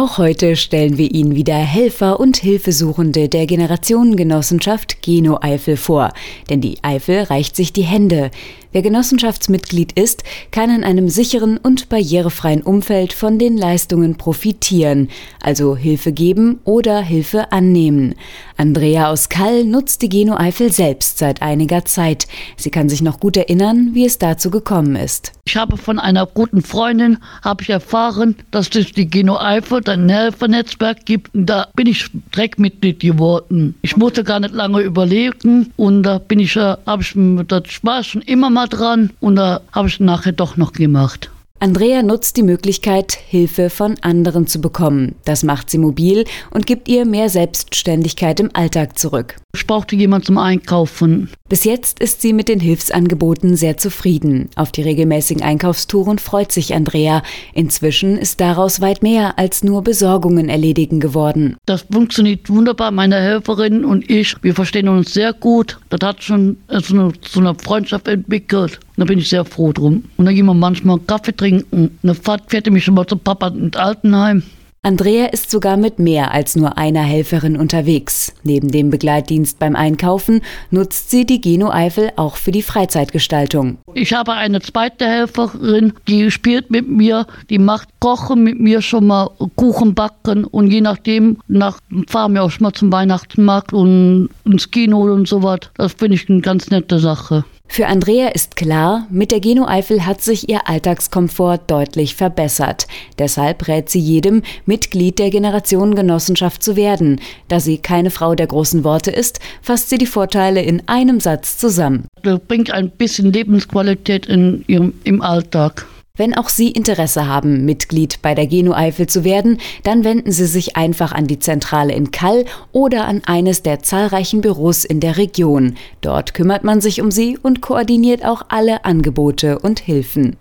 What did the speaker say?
Auch heute stellen wir Ihnen wieder Helfer und Hilfesuchende der Generationengenossenschaft Geno Eifel vor, denn die Eifel reicht sich die Hände. Wer Genossenschaftsmitglied ist, kann in einem sicheren und barrierefreien Umfeld von den Leistungen profitieren, also Hilfe geben oder Hilfe annehmen. Andrea aus Kall nutzt die Geno Eifel selbst seit einiger Zeit. Sie kann sich noch gut erinnern, wie es dazu gekommen ist. Ich habe von einer guten Freundin erfahren, dass es die Geno Eifel ein Helfernetzwerk gibt. Und da bin ich direkt Mitglied geworden. Ich musste gar nicht lange überlegen und da war ich schon immer mal dran und da habe ich nachher doch noch gemacht. Andrea nutzt die Möglichkeit, Hilfe von anderen zu bekommen. Das macht sie mobil und gibt ihr mehr Selbstständigkeit im Alltag zurück. Ich brauchte jemanden zum Einkaufen. Bis jetzt ist sie mit den Hilfsangeboten sehr zufrieden. Auf die regelmäßigen Einkaufstouren freut sich Andrea. Inzwischen ist daraus weit mehr als nur Besorgungen erledigen geworden. Das funktioniert wunderbar. Meine Helferin und ich, wir verstehen uns sehr gut. Das hat schon so eine Freundschaft entwickelt. Da bin ich sehr froh drum. Und dann gehen wir manchmal Kaffee trinken. Eine Fahrt fährt mich schon mal zum Papa ins Altenheim. Andrea ist sogar mit mehr als nur einer Helferin unterwegs. Neben dem Begleitdienst beim Einkaufen nutzt sie die Geno Eifel auch für die Freizeitgestaltung. Ich habe eine zweite Helferin, die spielt mit mir, die macht Kochen mit mir, schon mal Kuchen backen und je nachdem fahren wir auch schon mal zum Weihnachtsmarkt und ins Kino und sowas. Das finde ich eine ganz nette Sache. Für Andrea ist klar, mit der Geno Eifel hat sich ihr Alltagskomfort deutlich verbessert. Deshalb rät sie jedem, Mitglied der Generationengenossenschaft zu werden. Da sie keine Frau der großen Worte ist, fasst sie die Vorteile in einem Satz zusammen. Das bringt ein bisschen Lebensqualität im Alltag. Wenn auch Sie Interesse haben, Mitglied bei der Geno Eifel zu werden, dann wenden Sie sich einfach an die Zentrale in Kall oder an eines der zahlreichen Büros in der Region. Dort kümmert man sich um Sie und koordiniert auch alle Angebote und Hilfen.